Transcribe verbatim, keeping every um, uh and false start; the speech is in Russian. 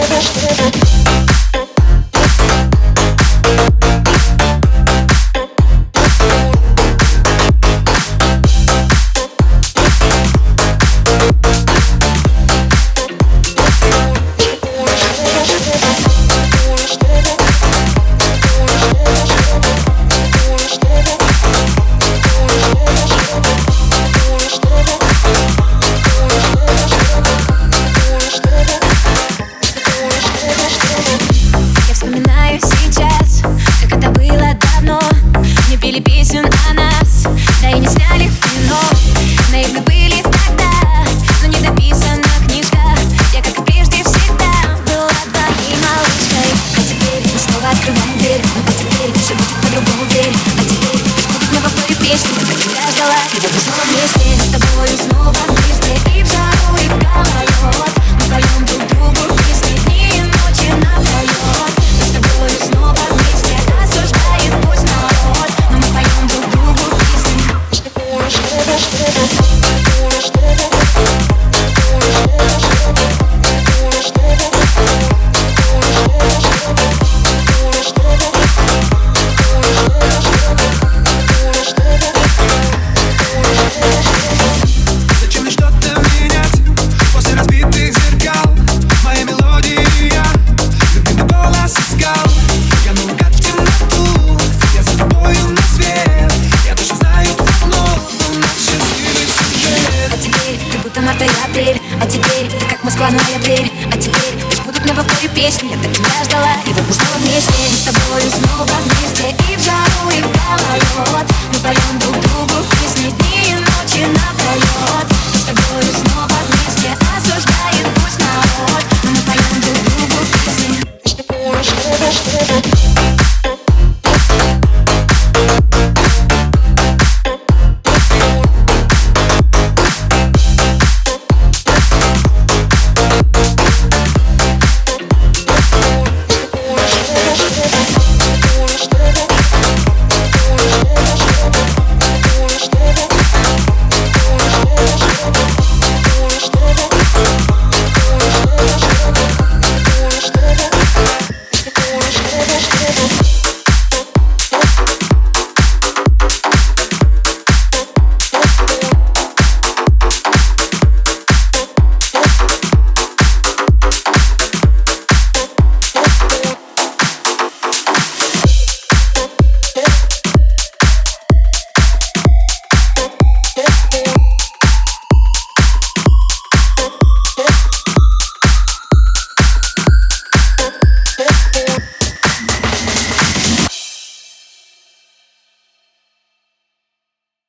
Сейчас, как это было давно, не пели песен о нас, да и не сняли в кино. Наивны были тогда, но не дописана книжка. Я, как и прежде, всегда была твоей малышкой. А теперь мы снова открываем дверь. А теперь все будет по-другому, верь. А теперь пусть будет на повторе песни, как тебя ждала. И вот мы снова вместе, с тобою снова вместе. И в жару, и в гололед мы поем друг другу песни дни и ночи напролет. Апрель, а теперь ты как Москва, ноябрь. А теперь пусть будут на повторе песни. Я так тебя ждала, и вот мы снова вместе. Мы с тобою снова вместе. И в жару, и в гололед мы поем друг